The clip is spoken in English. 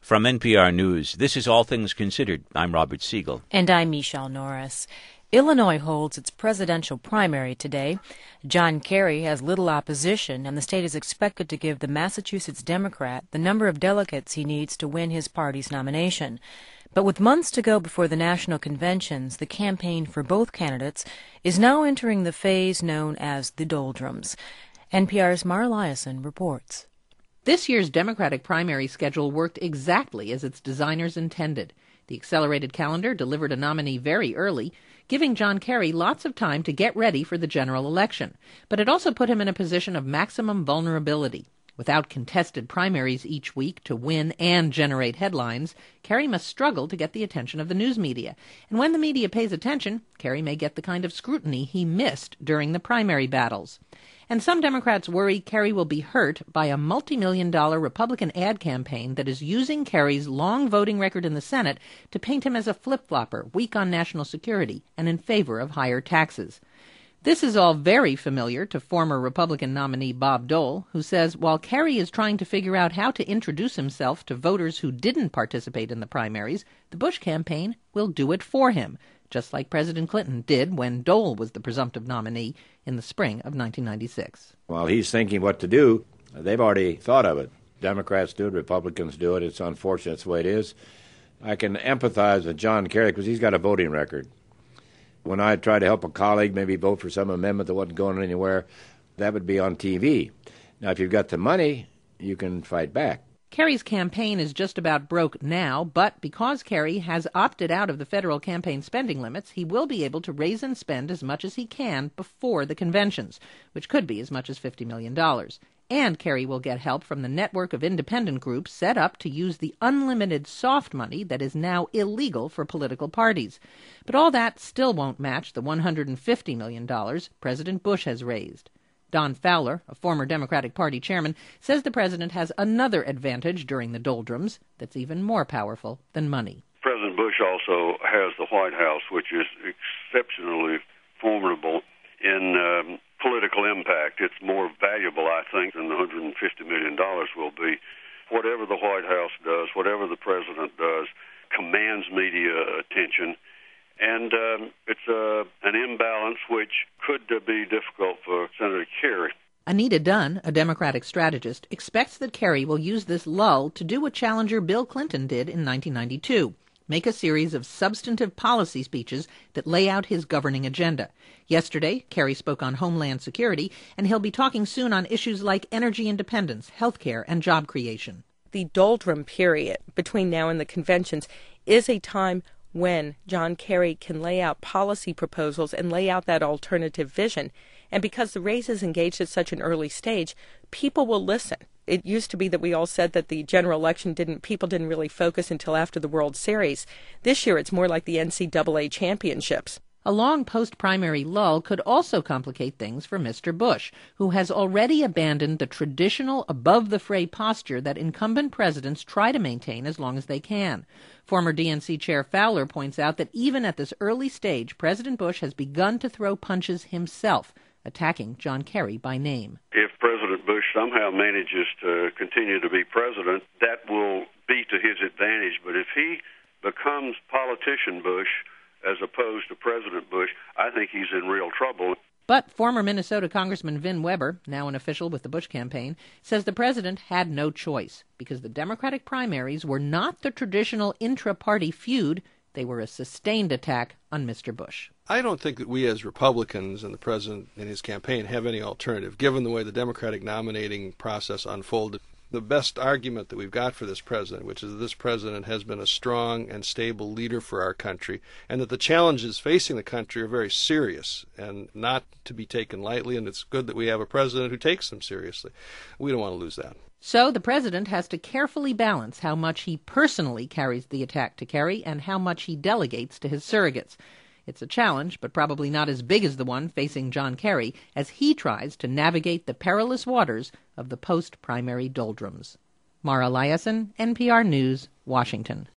From NPR News, this is All Things Considered. I'm Robert Siegel. And I'm Michelle Norris. Illinois holds its presidential primary today. John Kerry has little opposition, and the state is expected to give the Massachusetts Democrat the number of delegates he needs to win his party's nomination. But with months to go before the national conventions, the campaign for both candidates is now entering the phase known as the doldrums. NPR's Mara Liasson reports. This year's Democratic primary schedule worked exactly as its designers intended. The accelerated calendar delivered a nominee very early, giving John Kerry lots of time to get ready for the general election. But it also put him in a position of maximum vulnerability. Without contested primaries each week to win and generate headlines, Kerry must struggle to get the attention of the news media. And when the media pays attention, Kerry may get the kind of scrutiny he missed during the primary battles. And some Democrats worry Kerry will be hurt by a multi-million-dollar Republican ad campaign that is using Kerry's long voting record in the Senate to paint him as a flip-flopper, weak on national security, and in favor of higher taxes. This is all very familiar to former Republican nominee Bob Dole, who says while Kerry is trying to figure out how to introduce himself to voters who didn't participate in the primaries, the Bush campaign will do it for him, just like President Clinton did when Dole was the presumptive nominee in the spring of 1996. While he's thinking what to do, they've already thought of it. Democrats do it, Republicans do it. It's unfortunate it's the way it is. I can empathize with John Kerry because he's got a voting record. When I try to help a colleague maybe vote for some amendment that wasn't going anywhere, that would be on TV. Now, if you've got the money, you can fight back. Kerry's campaign is just about broke now, but because Kerry has opted out of the federal campaign spending limits, he will be able to raise and spend as much as he can before the conventions, which could be as much as $50 million. And Kerry will get help from the network of independent groups set up to use the unlimited soft money that is now illegal for political parties. But all that still won't match the $150 million President Bush has raised. Don Fowler, a former Democratic Party chairman, says the president has another advantage during the doldrums that's even more powerful than money. President Bush also has the White House, which is exceptionally formidable in political impact. It's more valuable, I think, than the $150 million will be. Whatever the White House does, whatever the president does, commands media attention. And it's an imbalance which could be difficult for Senator Kerry. Anita Dunn, a Democratic strategist, expects that Kerry will use this lull to do what challenger Bill Clinton did in 1992. Make a series of substantive policy speeches that lay out his governing agenda. Yesterday, Kerry spoke on Homeland Security, and he'll be talking soon on issues like energy independence, health care, and job creation. The doldrum period between now and the conventions is a time when John Kerry can lay out policy proposals and lay out that alternative vision. And because the race is engaged at such an early stage, people will listen. It used to be that we all said that the general election people didn't really focus until after the World Series. This year it's more like the NCAA championships. A long post-primary lull could also complicate things for Mr. Bush, who has already abandoned the traditional above-the-fray posture that incumbent presidents try to maintain as long as they can. Former DNC Chair Fowler points out that even at this early stage, President Bush has begun to throw punches himself, attacking John Kerry by name. If President Bush somehow manages to continue to be president, that will be to his advantage. But if he becomes politician Bush as opposed to President Bush, I think he's in real trouble. But former Minnesota Congressman Vin Weber, now an official with the Bush campaign, says the president had no choice because the Democratic primaries were not the traditional intra-party feud. They were a sustained attack on Mr. Bush. I don't think that we as Republicans and the president and his campaign have any alternative, given the way the Democratic nominating process unfolded. The best argument that we've got for this president, which is that this president has been a strong and stable leader for our country, and that the challenges facing the country are very serious and not to be taken lightly, and it's good that we have a president who takes them seriously. We don't want to lose that. So the president has to carefully balance how much he personally carries the attack to Kerry and how much he delegates to his surrogates. It's a challenge, but probably not as big as the one facing John Kerry as he tries to navigate the perilous waters of the post-primary doldrums. Mara Liasson, NPR News, Washington.